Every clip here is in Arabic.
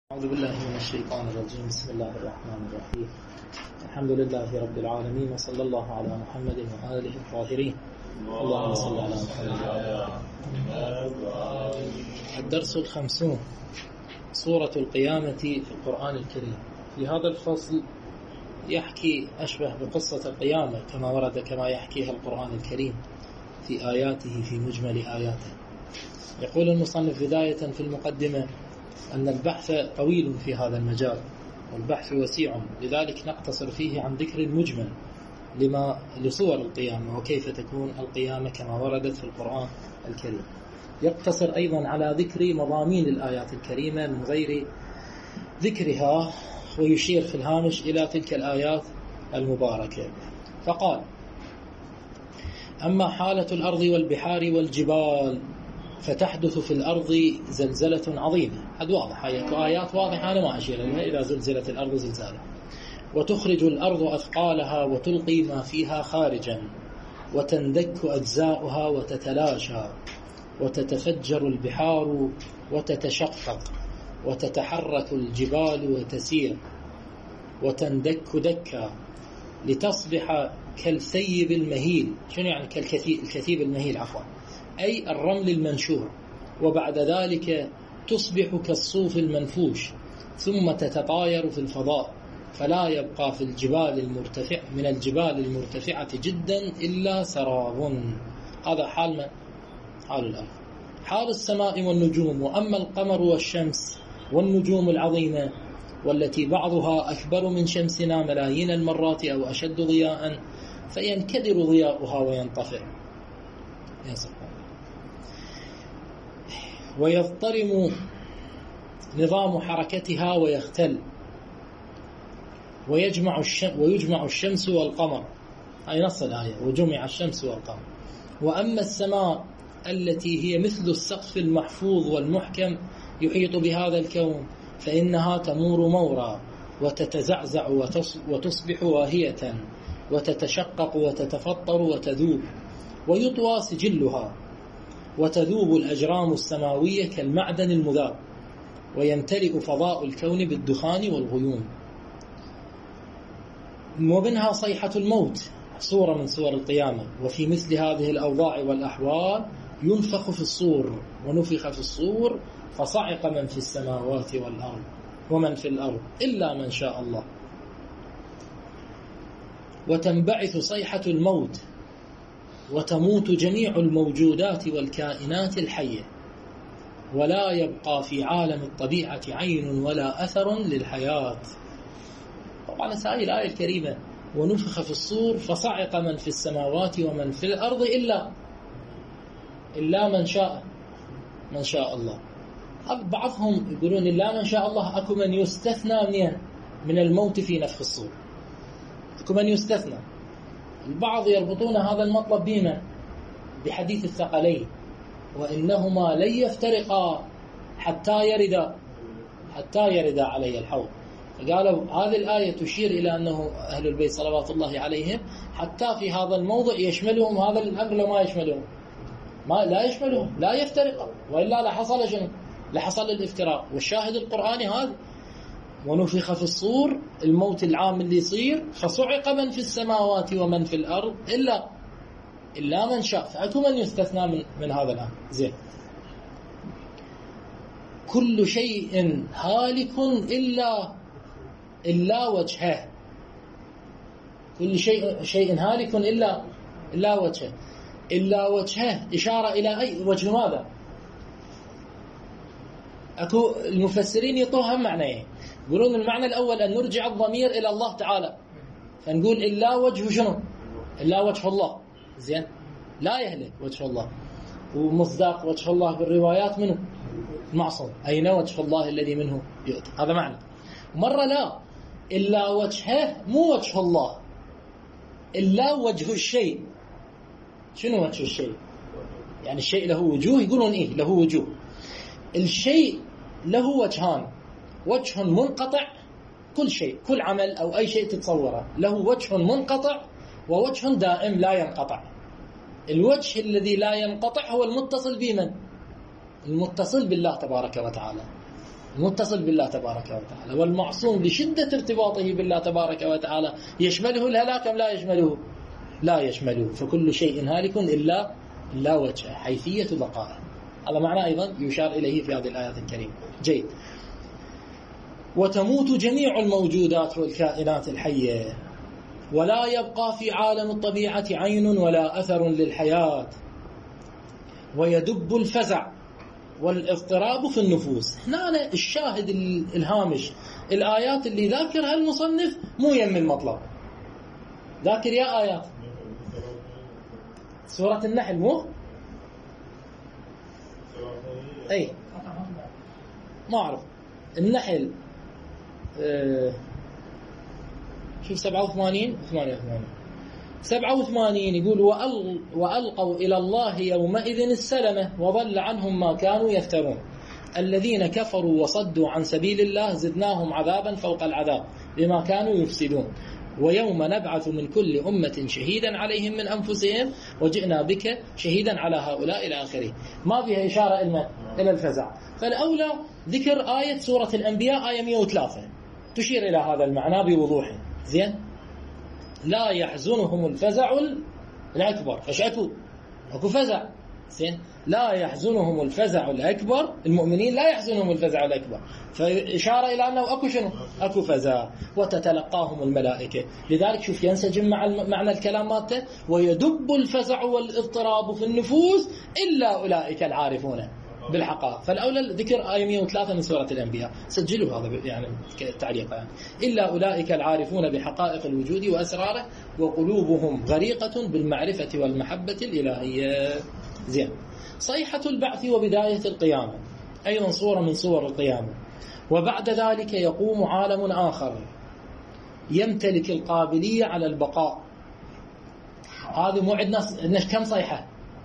أعوذ بالله من الشيطان الرجيم. بسم الله الرحمن الرحيم. الحمد لله رب العالمين، وصلى الله على محمد وآله الطاهرين. اللهم صل على محمد وعلى آله. الدرس 50، سورة القيامة في القرآن الكريم. في هذا الفصل يحكي أشبه بقصة القيامة كما يحكيها القرآن الكريم في آياته، في مجمل آياته. يقول المصنف بداية في المقدمة أن البحث طويل في هذا المجال، والبحث وسيع، لذلك نقتصر فيه عن ذكر المجمل لصور القيامة وكيف تكون القيامة كما وردت في القرآن الكريم. يقتصر أيضا على ذكر مضامين الآيات الكريمة من غير ذكرها، ويشير في الهامش إلى تلك الآيات المباركة. فقال: أما حالة الأرض والبحار والجبال فتحدث في الأرض زلزلة عظيمة. هذا واضح، آيات واضحة أنا ما أشير لها. إذا زلزلت الأرض زلزالها، وتخرج الأرض أثقالها وتلقي ما فيها خارجا، وتندك أجزاؤها وتتلاشى، وتتفجر البحار وتتشقق، وتتحرك الجبال وتسير، وتندك دكا لتصبح كالثيب المهيل. شنو يعني الكثيب المهيل؟ عفوا، أي الرمل المنشور. وبعد ذلك تصبح كالصوف المنفوش، ثم تتطاير في الفضاء، فلا يبقى في من الجبال المرتفعة جدا إلا سراب. هذا حال من؟ حال الأرض. حال السماء والنجوم: وأما القمر والشمس والنجوم العظيمة، والتي بعضها أكبر من شمسنا ملايين المرات أو أشد ضياء، فينكدر ضياؤها وينطفئ. يا سبحان، ويضطرم نظام حركتها ويختل، ويجمع الشمس والقمر. أي نص الآية: وجمع الشمس والقمر. وأما السماء التي هي مثل السقف المحفوظ والمحكم يحيط بهذا الكون، فإنها تمور مورا، وتتزعزع وتصبح واهية، وتتشقق وتتفطر وتذوب، ويطوى سجلها، وتذوب الأجرام السماوية كالمعدن المذاب، ويمتلئ فضاء الكون بالدخان والغيوم. ومنها صيحة الموت، صورة من صور القيامة. وفي مثل هذه الأوضاع والأحوال ينفخ في الصور، ونفخ في الصور فصعق من في السماوات والأرض ومن في الأرض إلا من شاء الله. وتنبعث صيحة الموت، وتموت جميع الموجودات والكائنات الحية، ولا يبقى في عالم الطبيعة عين ولا أثر للحياة. طبعا هذه الآية الكريمة: ونفخ في الصور فصعق من في السماوات ومن في الأرض إلا من شاء الله. بعضهم يقولون إلا من شاء الله أكو من يستثنى من الموت في نفخ الصور، أكو من يستثنى. البعض يربطون هذا المطلب بحديث الثقلين: وإنهما لن يفترقا حتى يرد علي الحوض. فقالوا هذه الآية تشير إلى أنه أهل البيت صلوات الله عليهم حتى في هذا الموضع يشملهم هذا الأمر، لو ما يشملهم لا يشملهم، لا يفترقا، وإلا لحصل شنو؟ لحصل الافتراق. والشاهد القرآني هذا: ونفخ في الصور، الموت العام اللي يصير، فصعق من في السماوات ومن في الأرض إلا من شاء. فأكو من يستثنى من هذا الأمر. زين. كل شيء هالك إلا وجهه. كل شيء هالك إلا وجهه. إلا وجهه إشارة إلى أي وجه؟ ماذا؟ أكو المفسرين يطوها معنيين. يقولون المعنى الأول أن نرجع الضمير إلى الله تعالى، فنقول إلا وجه شنو؟ إلا وجه الله. زين، لا يهلك وجه الله. ومصداق وجه الله بالروايات منه معصوم. أين وجه الله الذي منه يؤتى؟ هذا معنى. مرة لا، إلا وجهه، مو وجه الله، إلا وجه الشيء. شنو وجه الشيء؟ يعني الشيء له وجوه. يقولون إيه له وجوه. الشيء له وجهان: وجه منقطع، كل شيء، كل عمل أو أي شيء تتصوره له وجه منقطع، ووجه دائم لا ينقطع. الوجه الذي لا ينقطع هو المتصل بمن؟ المتصل بالله تبارك وتعالى. المتصل بالله تبارك وتعالى، والمعصوم لشدة ارتباطه بالله تبارك وتعالى يشمله الهلاك أم لا يشمله؟ لا يشمله. فكل شيء هالك إلا وجهه، حيثية بقائه. هذا معنى أيضا يشار إليه في هذه الآيات الكريمة. جيد. وتموت جميع الموجودات والكائنات الحية، ولا يبقى في عالم الطبيعة عين ولا أثر للحياة، ويدب الفزع والاضطراب في النفوس. هنا الشاهد الهامش، الآيات اللي ذاكرها المصنف مو يم المطلب. ذاكر يا آيات سورة النحل، مو أي ما أعرف النحل شوف 87 87 يقول وألقوا إلى الله يومئذ السلمة وضل عنهم ما كانوا يفترون الذين كفروا وصدوا عن سبيل الله زدناهم عذابا فوق العذاب بما كانوا يفسدون ويوم نبعث من كل أمة شهيدا عليهم من أنفسهم وجئنا بك شهيدا على هؤلاء إلى آخره. ما فيها إشارة إلى الفزع. فالأولى ذكر آية سورة الأنبياء آية 103 تشير إلى هذا المعنى بوضوح. زين. لا يحزنهم الفزع الأكبر. فش أكو فزع. زين. لا يحزنهم الفزع الأكبر، المؤمنين لا يحزنهم الفزع الأكبر، فإشارة إلى أنه أكو شنو؟ أكو فزع. وتتلقاهم الملائكة. لذلك شوف ينسجم مع معنى الكلام مالته ويدب الفزع والاضطراب في النفوس إلا أولئك العارفون بالحقائق. فالأولى ذكر آية 103 من سورة الأنبياء، سجلوا هذا يعني تعليق يعني. إلا أولئك العارفون بحقائق الوجود وأسراره وقلوبهم غريقة بالمعرفة والمحبة الإلهية. زين. صيحة البعث وبداية القيامة أيضا صورة من صور القيامة. وبعد ذلك يقوم عالم آخر يمتلك القابلية على البقاء. هذه مو عندنا كم صيحة؟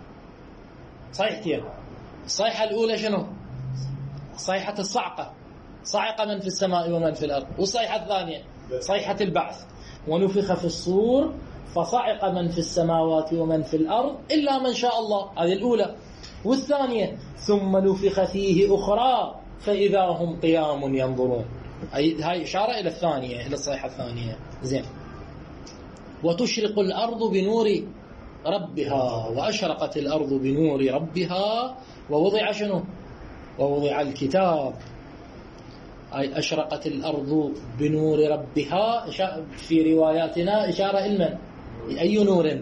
صيحتين. الصيحة الأولى شنو؟ صيحة الصعقة، صعق من في السماء ومن في الأرض. والصيحة الثانية صيحة البعث، ونفخ في الصور فصعق من في السماوات ومن في الأرض إلا من شاء الله. هذه الأولى. والثانية ثم نفخ فيه أخرى فإذا هم قيام ينظرون. هاي إشارة إلى الثانية، إلى الصيحة الثانية. زين. وتشرق الأرض بنور ربها وأشرقت الأرض بنور ربها ووضع شنو؟ ووضع الكتاب. أي أشرقت الأرض بنور ربها في رواياتنا إشارة إلى أي نور؟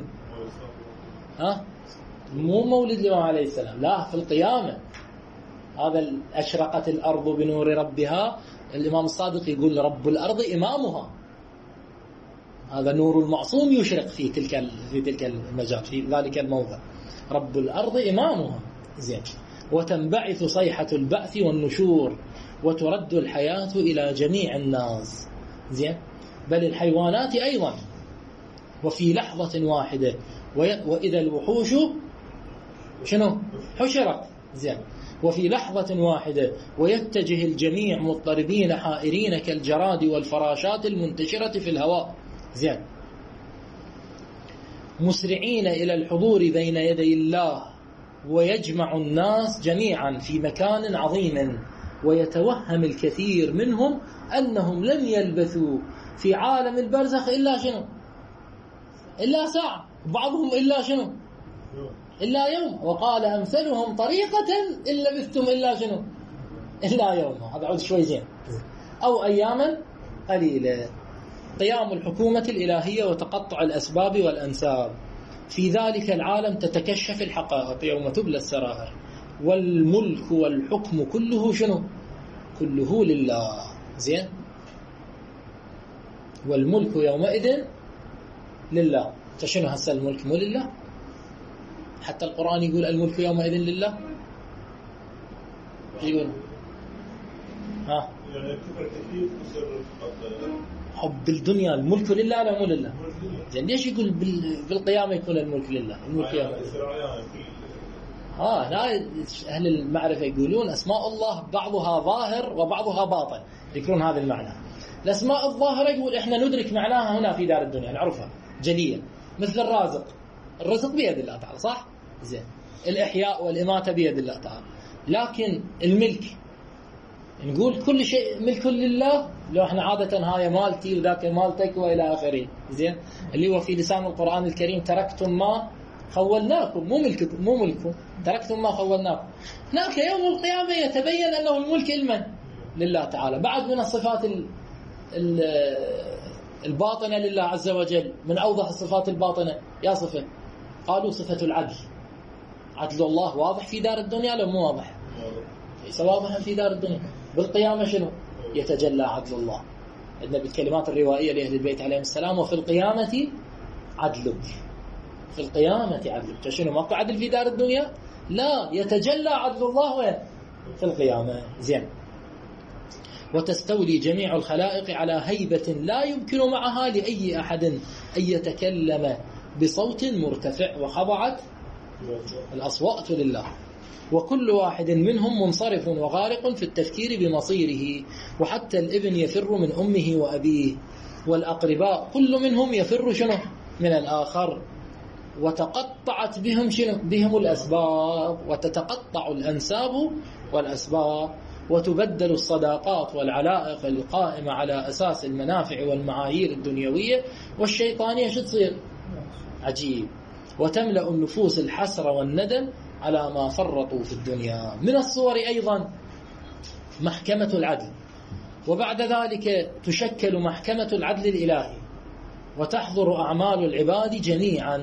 مو مولد الإمام عليه السلام، لا، في القيامة. هذا أشرقت الأرض بنور ربها. الإمام الصادق يقول رب الأرض إمامها. هذا نور المعصوم يشرق في تلك المجال، في ذلك الموضع. رب الأرض إمامها. زين. وتنبعث صيحة البعث والنشور وترد الحياة إلى جميع الناس. زين. بل الحيوانات أيضا. وفي لحظة واحدة وإذا الوحوش شنو؟ حشرت. زين. وفي لحظة واحدة ويتجه الجميع مضطربين حائرين كالجراد والفراشات المنتشرة في الهواء. زين. مسرعين إلى الحضور بين يدي الله ويجمع الناس جميعا في مكان عظيم ويتوهم الكثير منهم أنهم لم يلبثوا في عالم البرزخ إلا شنو؟ إلا ساعة. بعضهم إلا شنو؟ إلا يوم. وقال أمثلهم طريقة إن لبثتم إلا شنو؟ إلا يوم. هذا عود شوي زين. أو أياما قليلة. قيام الحكومة الإلهية وتقطع الأسباب والأنساب. في ذلك العالم تتكشف الحقائق يوم تبلى السرائر. والملك والحكم كله شنو؟ كله لله. زين. والملك يومئذ لله. فشنو هسه الملك مو لله؟ حتى القرآن يقول الملك يومئذ لله. يقول حب الدنيا الملك لله ولا مو لله؟ زين. ليش يقول بالقيامة يكون الملك لله؟ الملك يومئذ. لا، أهل المعرفة يقولون أسماء الله بعضها ظاهر وبعضها باطن، يذكرون هذا المعنى. الأسماء الظاهرة يقول إحنا ندرك معناها هنا في دار الدنيا، نعرفها جليا، مثل الرازق. الرزق بيد الله تعالى، صح؟ زين. الإحياء والإماتة بيد الله تعالى. لكن الملك نقول كل شيء ملك لله، لو احنا عادة هاي مالتي وذاك مالتك والى اخره، زين، اللي هو في لسان القرآن الكريم تركتم ما خولناكم، مو ملككم، تركتم ما خولناكم. هناك يوم القيامة يتبين انه الملك لمن؟ لله تعالى. بعد من الصفات الباطنة لله عز وجل، من اوضح الصفات الباطنة يا صفة، قالوا صفة العدل. عدل الله واضح في دار الدنيا لو مو واضح؟ ليس واضحا في دار الدنيا. بالقيامة شنو؟ يتجلى عدل الله. عندنا بالكلمات الروائية لأهل البيت عليهم السلام: وفي القيامة عدلك. في القيامة عدلك. شنو ماكو عدل في دار الدنيا؟ لا، يتجلى عدل الله وين؟ في القيامة. زين. وتستولي جميع الخلائق على هيبة لا يمكن معها لأي أحد أن يتكلم بصوت مرتفع، وخضعت الأصوات لله، وكل واحد منهم منصرف وغارق في التفكير بمصيره، وحتى الابن يفر من أمه وأبيه، والأقرباء كل منهم يفر شنو؟ من الآخر، وتقطعت بهم شنو؟ بهم الأسباب، وتتقطع الأنساب والأسباب، وتبدل الصداقات والعلائق القائمة على أساس المنافع والمعايير الدنيوية والشيطانية. شو تصير؟ عجيب. وتملأ النفوس الحسرة والندم على ما فرطوا في الدنيا. من الصور أيضا محكمة العدل، وبعد ذلك تشكل محكمة العدل الإلهي، وتحضر أعمال العباد جميعا،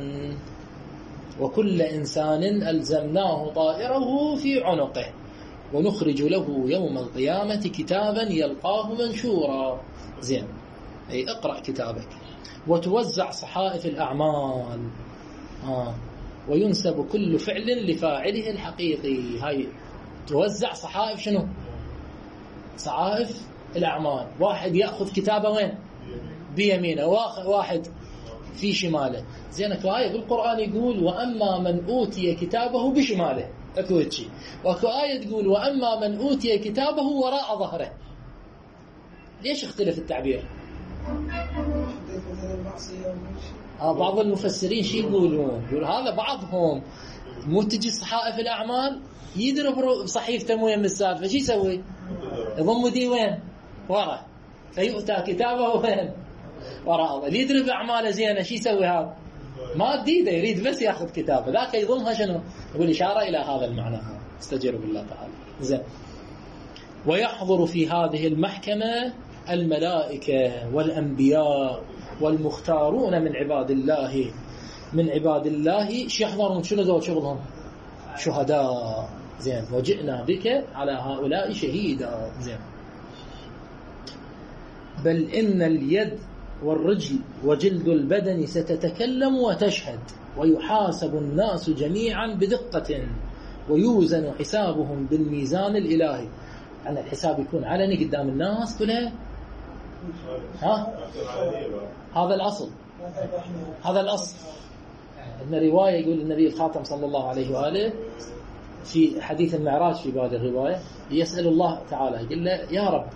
وكل إنسان ألزمناه طائره في عنقه، ونخرج له يوم القيامة كتابا يلقاه منشورا. زين، أي اقرأ كتابك. وتوزع صحائف الأعمال، وينسب كل فعل لفاعله الحقيقي. هاي توزع صحائف شنو؟ صحائف الأعمال. واحد يأخذ كتابه وين؟ بيمينه، واحد في شماله. زين، اكو آية بالقرآن يقول: وأما من أوتي كتابه بشماله، اكو شيء. واكو آية تقول: وأما من أوتي كتابه وراء ظهره. ليش اختلف التعبير؟ بعض المفسرين شي يقولون؟ يقول هذا بعضهم مو تجي صحائف الأعمال يضرب بصحيفته مو يم السالفة، شي يسوي؟ يضم دي وين؟ ورا، فيؤتى كتابه وين؟ وراء. اللي يضرب أعماله زينة شي يسوي هذا؟ ما تديده، يريد بس ياخذ كتابه، ذاك يضمها شنو؟ يقول إشارة إلى هذا المعنى. استجير بالله تعالى. زين. ويحضر في هذه المحكمة الملائكة والأنبياء والمختارون من عباد الله. شو يحضرون؟ شنو ذول شغلهم؟ شهداء. زين. وجئنا بك على هؤلاء شهيدا. زين. بل إن اليد والرجل وجلد البدن ستتكلم وتشهد، ويحاسب الناس جميعا بدقة، ويوزن حسابهم بالميزان الإلهي. يعني الحساب يكون علني قدام الناس كلها. هذا الأصل. عندنا رواية يقول النبي الخاتم صلى الله عليه وآله في حديث المعراج، في بعض الرواية يسأل الله تعالى، يقول له: يا رب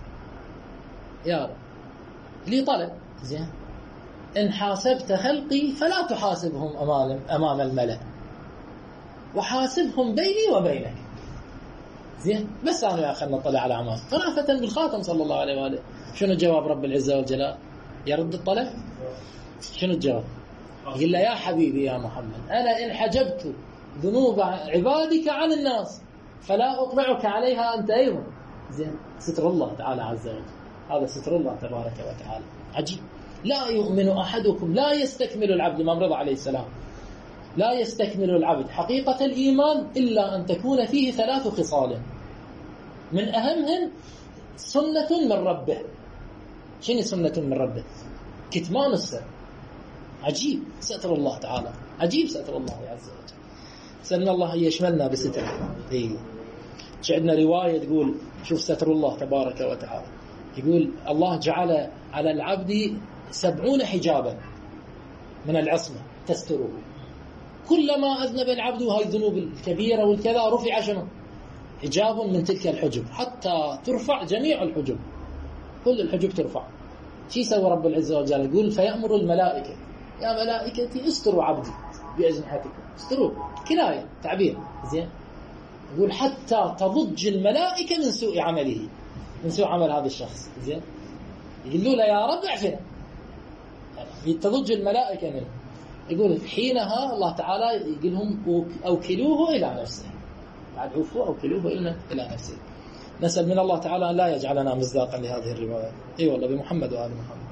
لي طلب، زين، إن حاسبت خلقي فلا تحاسبهم أمام الملأ، وحاسبهم بيني وبينك. زين، بس أنا خلنا نطلع على أعمال. فرافة بالخاتم صلى الله عليه وآله، شنو جواب رب العزة والجلال؟ يرد الطلب؟ شنو الجواب؟ يقول له: يا حبيبي يا محمد، أنا إن حجبت ذنوب عبادك عن الناس فلا أطلعك عليها أنت أيضا. زين، ستر الله تعالى عز وجل، هذا ستر الله تبارك وتعالى. عجيب. لا يؤمن أحدكم، لا يستكمل العبد، الإمام رضا عليه السلام، لا يستكمل العبد حقيقة الإيمان إلا أن تكون فيه 3 خصال، من أهمهم سنة من ربه. شنو سنة من ربه؟ كتمان السر. عجيب ستر الله تعالى، عجيب ستر الله عز وجل. سألنا الله أن يشملنا بستره. عندنا رواية تقول، شوف ستر الله تبارك وتعالى، يقول الله جعل على العبد 70 حجابا من العصمة تستره. كلما أذنب العبد هاي الذنوب الكبيرة والكذا رفع شنو؟ حجاب من تلك الحجب، حتى ترفع جميع الحجب، كل الحجب ترفع. شي سوى رب العزة والجلال؟ يقول: فيأمر الملائكة: يا ملائكتي استروا عبدي بأجنحتكم. استروا كناية تعبير. زين، يقول: حتى تضج الملائكة من سوء عمله. من سوء عمل هذا الشخص. زين يقولوا له يا رب اعفنا، تضج الملائكة منه. يقول حينها الله تعالى يقول لهم أوكلوه إلى نفسه، بعد عفوه أوكلوه إلى نفسه. نسأل من الله تعالى أن لا يجعلنا مصداقا لهذه الرواية. أي والله بمحمد وآل محمد.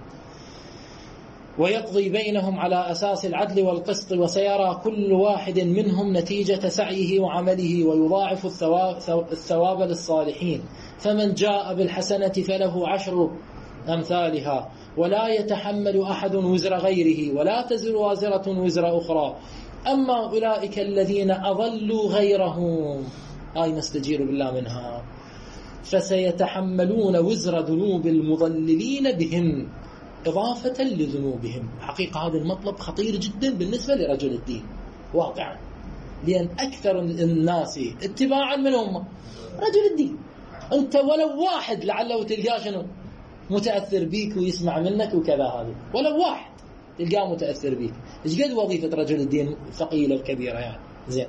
ويقضي بينهم على أساس العدل والقسط، وسيرى كل واحد منهم نتيجة سعيه وعمله، ويضاعف الثواب للصالحين. فمن جاء بالحسنة فله 10 أمثالها، ولا يتحمل أحد وزر غيره، ولا تزر وازرة وزر أخرى. أما أولئك الذين أضلوا غيرهم، نستجير بالله منها، فسيتحملون وزر ذنوب المضللين بهم إضافة لذنوبهم. حقيقة هذا المطلب خطير جدا بالنسبة لرجل الدين واقعا، لأن أكثر الناس اتباعا من هم رجل الدين. أنت ولو واحد لعله تلقاه شنو متأثر بيك ويسمع منك وكذا، هذا ولو واحد تلقاه متأثر بيك. إيش قد وظيفة رجل الدين ثقيلة وكبيرة يعني. زين،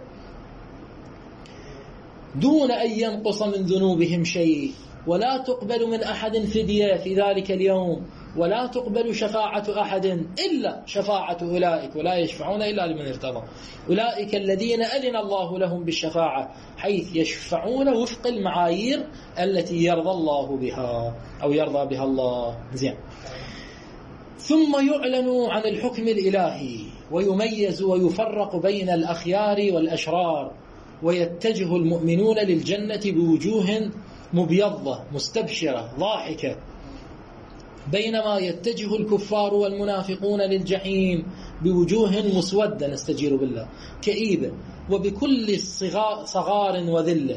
دون أن ينقص من ذنوبهم شيء، ولا تقبل من أحد فدية في ذلك اليوم، ولا تقبل شفاعة أحد إلا شفاعة أولئك، ولا يشفعون إلا لمن ارتضى. أولئك الذين أذن الله لهم بالشفاعة، حيث يشفعون وفق المعايير التي يرضى الله بها أو يرضى بها الله. زين، ثم يعلن عن الحكم الإلهي، ويميز ويفرق بين الأخيار والأشرار، ويتجه المؤمنون للجنة بوجوه مبيضة مستبشرة ضاحكة، بينما يتجه الكفار والمنافقون للجحيم بوجوه مسودة، نستجير بالله، كئيبة، وبكل صغار وذلة،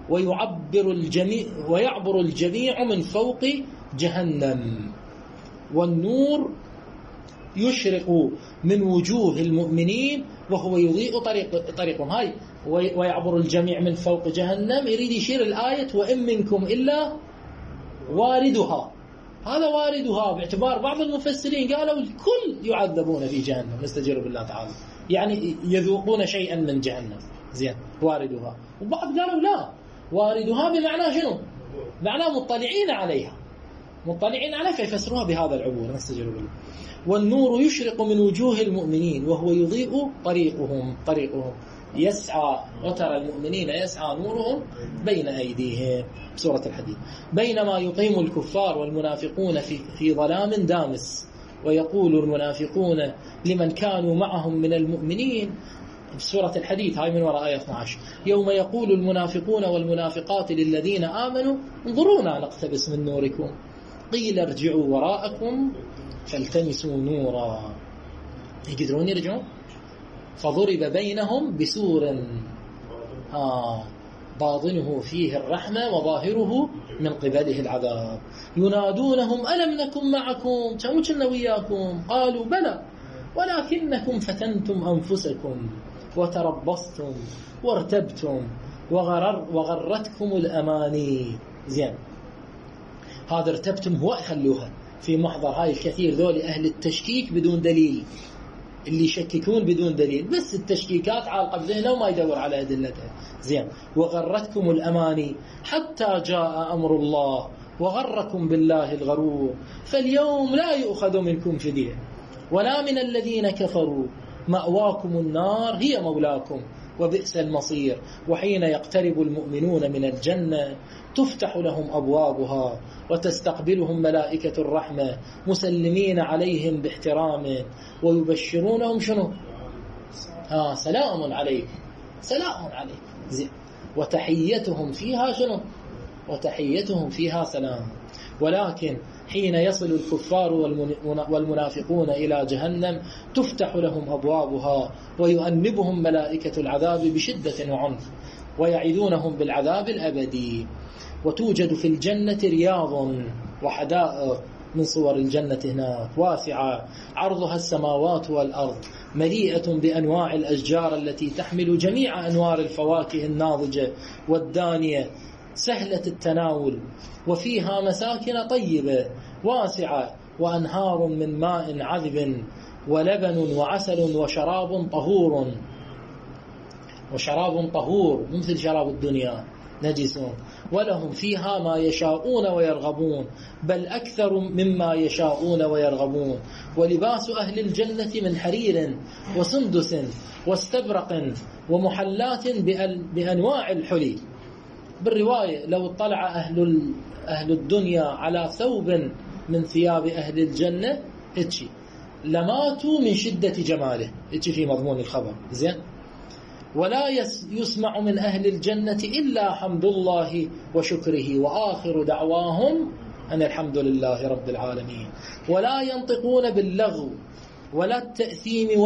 ويعبر الجميع من فوق جهنم. والنور يشرق من وجوه المؤمنين وهو يضيء طريقهم. هاي ويعبر الجميع من فوق جهنم، يريد يشير الآية وإن منكم إلا واردها. هذا واردها باعتبار بعض المفسرين قالوا الكل يعذبون في جهنم، نستجير بالله تعالى، يعني يذوقون شيئا من جهنم. زين، واردها. وبعض قالوا لا، واردها بمعنى شنو؟ معنى مطلعين عليها، مطلعين عليها، فيفسروها بهذا العبور، نستجير بالله. والنور يشرق من وجوه المؤمنين وهو يضيء طريقهم يسعى، وترى المؤمنين يسعى نورهم بين أيديهم، سورة الحديد. بينما يقيم الكفار والمنافقون في ظلام دامس. ويقول المنافقون لمن كانوا معهم من المؤمنين، سورة الحديد هاي من وراء آية 12، يوم يقول المنافقون والمنافقات للذين آمنوا انظرونا نقتبس من نوركم، قيل ارجعوا وراءكم فالتمسوا نورا. يقدرون يرجعون؟ فضرب بينهم بسور باطنه فيه الرحمة وظاهره من قبله العذاب، ينادونهم ألم نكن معكم، كنا وياكم، قالوا بلى ولكنكم فتنتم أنفسكم وتربصتم وارتبتم وغرتكم الأماني. زين، هذا ارتبتم هو خلوها في محضر هاي الكثير ذول أهل التشكيك بدون دليل، اللي يشككون بدون دليل، بس التشكيكات عالقة بذهنه وما يدور على أدلتها. زين، وغرتكم الأماني حتى جاء أمر الله وغركم بالله الغرور، فاليوم لا يؤخذ منكم فدية ولا من الذين كفروا، مأواكم النار هي مولاكم وبئس المصير. وحين يقترب المؤمنون من الجنة تفتح لهم أبوابها وتستقبلهم ملائكة الرحمة مسلمين عليهم باحترام، ويبشرونهم شنو؟ سلام عليكم، سلام عليكم. زين، وتحيتهم فيها شنو؟ وتحيتهم فيها سلام. ولكن حين يصل الكفار والمنافقون إلى جهنم تفتح لهم أبوابها ويؤنبهم ملائكة العذاب بشدة وعنف، ويعيدونهم بالعذاب الأبدي. وتوجد في الجنة رياض وحدائق من صور الجنة هناك واسعة عرضها السماوات والأرض، مليئة بأنواع الأشجار التي تحمل جميع أنواع الفواكه الناضجة والدانية سهلة التناول، وفيها مساكن طيبة واسعة، وأنهار من ماء عذب ولبن وعسل وشراب طهور مثل شراب الدنيا. نجسون ولهم فيها ما يشاءون ويرغبون بل أكثر مما يشاءون ويرغبون ولباس أهل الجنة من حرير وسندس واستبرق ومحلات بأنواع الحلي. بالرواية لو اطلع أهل الدنيا على ثوب من ثياب أهل الجنة هتشي لماتوا من شدة جماله، هتشي في مضمون الخبر. زين. ولا يسمع من أهل الجنة إلا حمد الله وشكره وآخر دعواهم أن الحمد لله رب العالمين. ولا ينطقون باللغو ولا التأثيم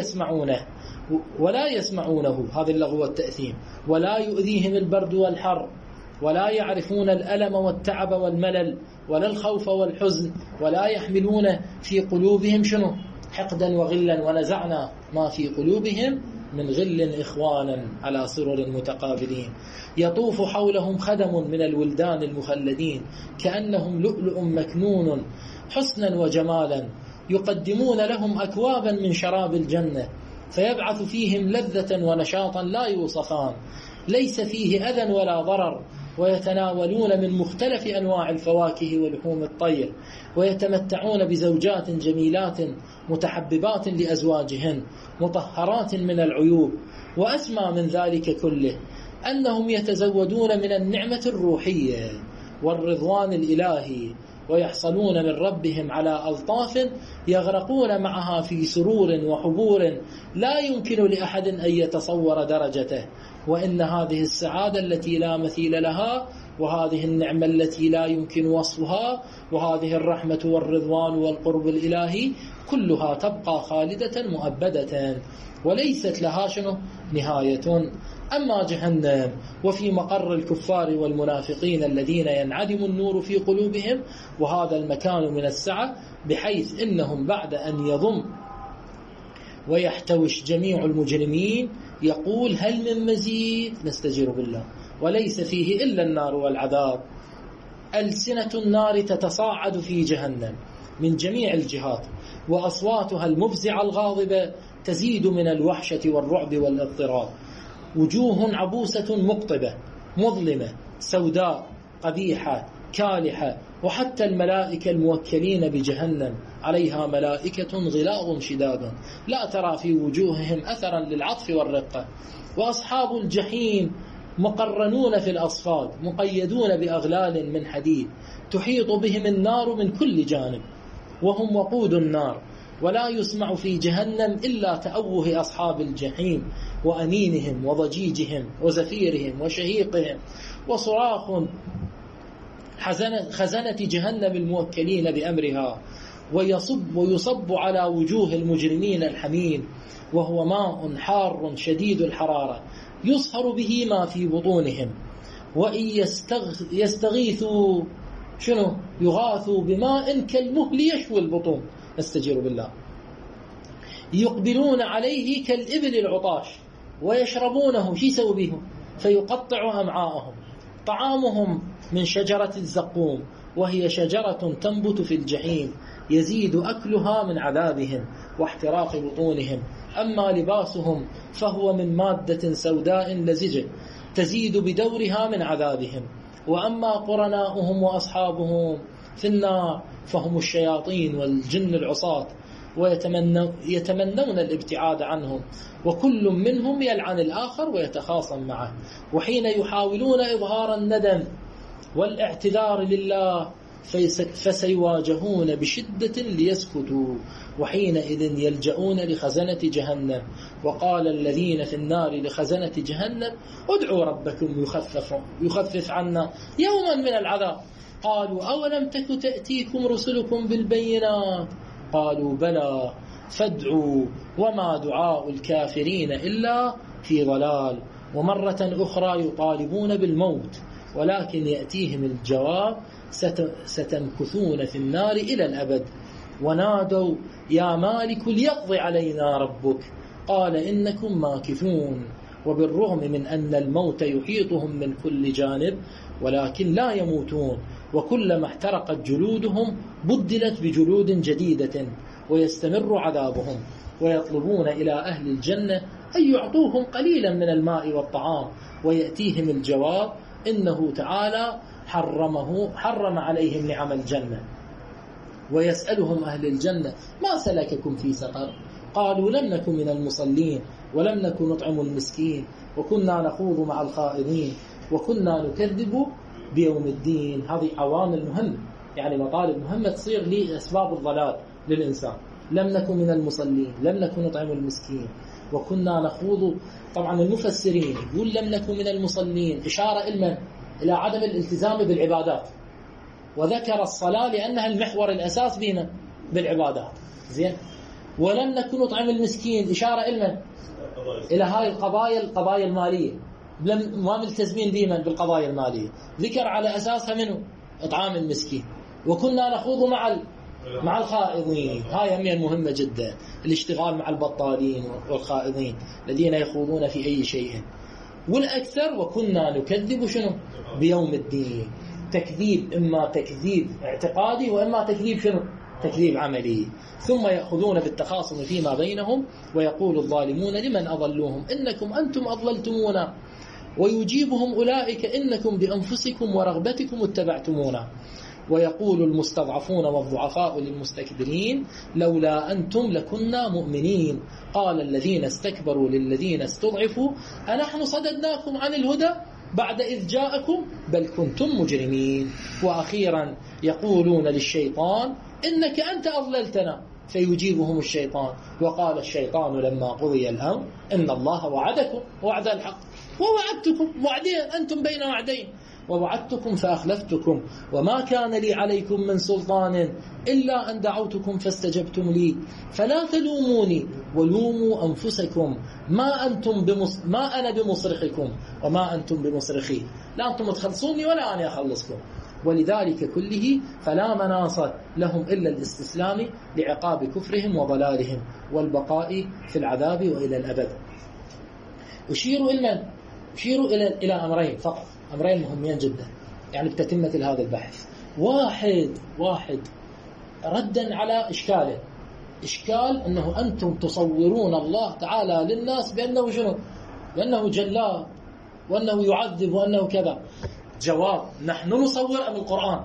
ولا يسمعونه هذا اللغو والتأثيم. ولا يؤذيهم البرد والحر ولا يعرفون الألم والتعب والملل ولا الخوف والحزن ولا يحملون في قلوبهم شنو حقدا وغلا ونزعنا ما في قلوبهم من غل إخوانا على سرر متقابلين. يطوف حولهم خدم من الولدان المخلدين كأنهم لؤلؤ مكنون حسنا وجمالا يقدمون لهم أكوابا من شراب الجنة فيبعث فيهم لذة ونشاطا لا يوصفان ليس فيه أذى ولا ضرر ويتناولون من مختلف أنواع الفواكه ولحوم الطير ويتمتعون بزوجات جميلات متحببات لأزواجهن مطهرات من العيوب. وأسمى من ذلك كله أنهم يتزودون من النعمة الروحية والرضوان الإلهي ويحصلون من ربهم على ألطاف يغرقون معها في سرور وحبور لا يمكن لأحد أن يتصور درجته. وإن هذه السعادة التي لا مثيل لها وهذه النعمة التي لا يمكن وصفها وهذه الرحمة والرضوان والقرب الإلهي كلها تبقى خالدة مؤبدة وليست لها شنو نهاية. أما جهنم وفي مقر الكفار والمنافقين الذين ينعدم النور في قلوبهم وهذا المكان من السعة بحيث إنهم بعد أن يضم ويحتوش جميع المجرمين يقول هل من مزيد نستجير بالله وليس فيه إلا النار والعذاب. ألسنة النار تتصاعد في جهنم من جميع الجهات وأصواتها المفزعة الغاضبة تزيد من الوحشة والرعب والاضطراب. وجوه عبوسة مقطبة مظلمة سوداء قبيحة كالحة وحتى الملائكة الموكلين بجهنم عليها ملائكة غلاظ شداد لا ترى في وجوههم أثرا للعطف والرقة. وأصحاب الجحيم مقرنون في الأصفاد مقيدون بأغلال من حديد تحيط بهم النار من كل جانب وهم وقود النار. ولا يسمع في جهنم إلا تأوه أصحاب الجحيم وأنينهم وضجيجهم وزفيرهم وشهيقهم وصراخ خزنة جهنم الموكلين بأمرها. ويصب على وجوه المجرمين الحميم وهو ماء حار شديد الحرارة يصهر به ما في بطونهم. وإن يستغيثوا شنو يغاثوا بماء كالمهل يشوي البطون نستجير بالله. يقبلون عليه كالإبل العطاش ويشربونه شي يسوي بهم فيقطع أمعاءهم. طعامهم من شجرة الزقوم وهي شجرة تنبت في الجحيم يزيد أكلها من عذابهم واحتراق بطونهم. أما لباسهم فهو من مادة سوداء لزجة تزيد بدورها من عذابهم. وأما قرناؤهم وأصحابهم في النار فهم الشياطين والجن العصاة ويتمنون الابتعاد عنهم وكل منهم يلعن الآخر ويتخاصم معه. وحين يحاولون إظهار الندم والاعتذار لله فسيواجهون بشدة ليسكتوا وحينئذ يلجؤون لخزنة جهنم. وقال الذين في النار لخزنة جهنم ادعوا ربكم يخفف عنا يوما من العذاب. قالوا أولم تك تأتيكم رسلكم بالبينات قالوا بلى فادعوا وما دعاء الكافرين إلا في ضلال. ومرة أخرى يطالبون بالموت ولكن يأتيهم الجواب ستمكثون في النار إلى الأبد. ونادوا يا مالك ليقضي علينا ربك قال إنكم ماكثون. وبالرغم من أن الموت يحيطهم من كل جانب ولكن لا يموتون وكلما احترقت جلودهم بدلت بجلود جديدة ويستمر عذابهم. ويطلبون إلى أهل الجنة أن يعطوهم قليلا من الماء والطعام ويأتيهم الجواب إنه تعالى حرم عليهم نعم الجنة، ويسألهم أهل الجنة ما سلككم في سقر؟ قالوا لم نكن من المصلين ولم نكن نطعم المسكين وكنا نخوض مع الخائضين وكنا نكذب بيوم الدين. هذه عوامل مهمة، يعني مطالب مهمة تصير لأسباب الضلال للإنسان. لم نكن من المصلين، لم نكن نطعم المسكين، وكنا نخوض. طبعا المفسرين يقول لم نكن من المصلين إشارة إلى عدم الالتزام بالعبادات، وذكر الصلاة لأنها المحور الأساس بنا بالعبادات. زين. ولم نكن نطعم المسكين إشارة إلى هاي القضايا المالية، ما ملتزمين ديما بالقضايا المالية، ذكر على أساسها منه إطعام المسكين. وكنا نخوض مع الخائضين، هاي أمية مهمة جدا، الاشتغال مع البطالين والخائضين الذين يخوضون في أي شيء. والأكثر وكنا نكذب بيوم الدين. تكذيب، إما تكذيب اعتقادي وإما تكذيب تكذيب عملي. ثم يأخذون بالتخاصم فيما بينهم ويقول الظالمون لمن أضلوهم إنكم أنتم أضللتمونا، ويجيبهم أولئك إنكم بأنفسكم ورغبتكم اتبعتمونا. ويقول المستضعفون والضعفاء للمستكبرين لولا أنتم لكنا مؤمنين. قال الذين استكبروا للذين استضعفوا أنحن صددناكم عن الهدى بعد إذ جاءكم بل كنتم مجرمين. وأخيرا يقولون للشيطان إنك أنت أضللتنا، فيجيبهم الشيطان وقال الشيطان لما قضي الأمر إن الله وعدكم وعد الحق ووعدتكم وعدين أنتم بين وعدين ووعدتكم فأخلفتكم وما كان لي عليكم من سلطان إلا أن دعوتكم فاستجبتم لي فلا تلوموني ولوموا أنفسكم ما أنا بمصرخكم وما أنتم بمصرخي، لا أنتم تخلصوني ولا أنا أخلصكم. ولذلك كله فلا مناص لهم إلا الاستسلام لعقاب كفرهم وضلالهم والبقاء في العذاب وإلى الأبد. أشير إلى أمرين فقط، أمرين مهمين جدا يعني بتتمة هذا البحث. واحد ردا على إشكال أنه أنتم تصورون الله تعالى للناس بأنه بأنه جلاد وأنه يعذب وأنه كذا. جواب: نحن نصور أم القرآن؟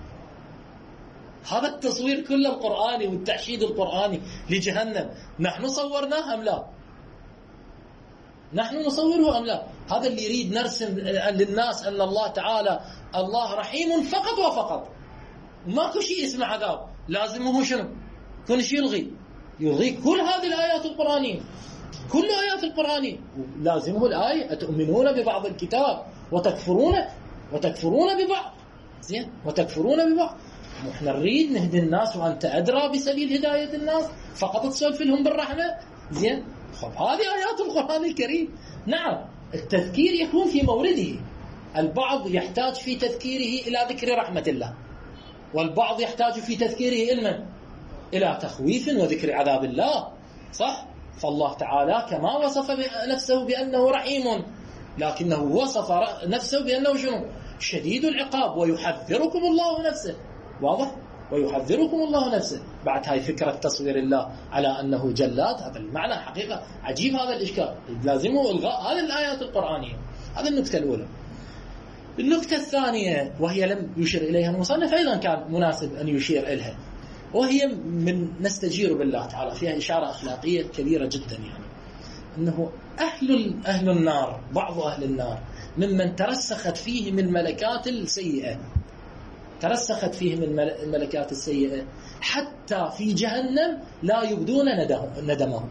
هذا التصوير كله القرآني والتحشيد القرآني لجهنم نحن صورناه أم لا؟ نحن نصوره أم لا؟ هذا اللي يريد نرسم للناس أن الله تعالى الله رحيم فقط وفقط، ماكو شيء اسمه عذاب، لازمه كل شيء يلغي كل هذه الآيات القرآنية، كل آيات القرآنية لازمه الآية أتؤمنون ببعض الكتاب وتكفرون ببعض. زين، وتكفرون ببعض. احنا نريد نهدي الناس وأنت أدرى بسبيل هداية الناس، فقط تسولف لهم بالرحمة. زين، هذه آيات القرآن الكريم. نعم، التذكير يكون في مورده، البعض يحتاج في تذكيره إلى ذكر رحمة الله، والبعض يحتاج في تذكيره إلى تخويف وذكر عذاب الله. صح؟ فالله تعالى كما وصف نفسه بأنه رحيم، لكنه وصف نفسه بأنه شديد العقاب، ويحذركم الله نفسه. واضح؟ ويحذركم الله نفسه. بعد هاي فكرة تصوير الله على أنه جلاد، هذا المعنى حقيقة عجيب، هذا الإشكال لازمه إلغاء هذه الآيات القرآنية. هذا النكتة الأولى. النكتة الثانية وهي لم يشير إليها المصنف، أيضا كان مناسب أن يشير إليها، وهي من نستجير بالله تعالى، فيها إشارة أخلاقية كبيرة جدا، يعني أنه أهل النار، بعض أهل النار ممن ترسخت فيهم الملكات السيئة، ترسخت فيهم الملكات السيئة حتى في جهنم لا يبدون ندمهم.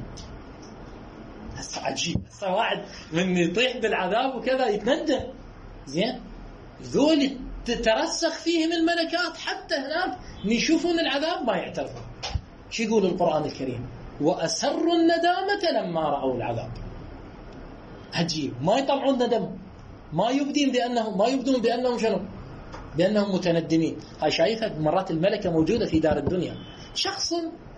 هسه عجيب، هسه واحد من يطيح بالعذاب وكذا يتندم. زين، ذول تترسخ فيهم الملكات حتى هناك يشوفون العذاب ما يعترفون. شو يقول القرآن الكريم؟ وأسروا الندامة لما رأوا العذاب. عجيب، ما يطلعون ندم، ما يبدون بأنهم بأنهم متندمين. هاي شايفها مرات الملكة موجودة في دار الدنيا، شخص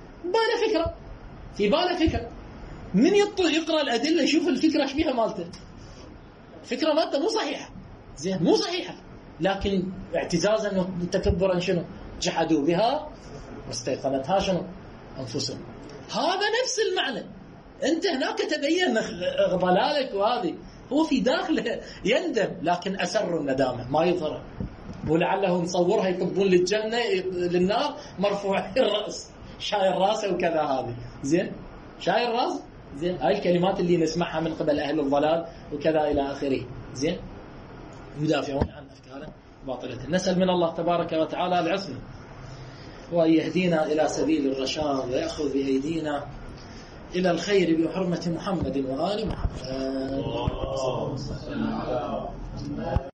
في باله فكرة من يقرأ الأدلة يشوف الفكرة ايش بيها مالته، فكرة مالته مو صحيحة. زين، مو صحيحة، لكن اعتزازا وتكبرا جحدوا بها واستيقنتها أنفسهم. هذا نفس المعنى. أنت هناك تبين ضلالك، وهذه هو في داخله يندم، لكن أسر الندامة ما يظهر، ولعله نصورها يطبون للجنة للنار مرفوع الرأس، شاير راسه وكذا. هذه زين، شاير راس، زين، هاي الكلمات اللي نسمعها من قبل أهل الضلال وكذا إلى آخره. زين، يدافعون عن أفكار باطلة. نسأل من الله تبارك وتعالى العصمة، وأن يهدينا إلى سبيل الرشاد، ويأخذ بأيدينا إلى الخير بحرمة محمد وآل محمد.